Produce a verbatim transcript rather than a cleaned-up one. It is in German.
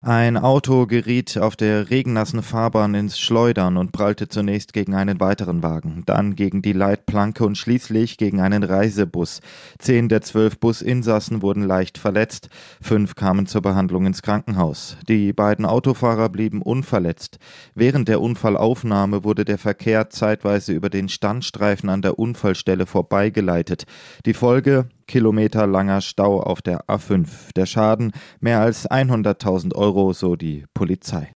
Ein Auto geriet auf der regennassen Fahrbahn ins Schleudern und prallte zunächst gegen einen weiteren Wagen, dann gegen die Leitplanke und schließlich gegen einen Reisebus. Zehn der zwölf Businsassen wurden leicht verletzt, fünf kamen zur Behandlung ins Krankenhaus. Die beiden Autofahrer blieben unverletzt. Während der Unfallaufnahme wurde der Verkehr zeitweise über den Standstreifen an der Unfallstelle vorbeigeleitet. Die Folge: kilometerlanger Stau auf der A fünf. Der Schaden: mehr als hunderttausend Euro, so die Polizei.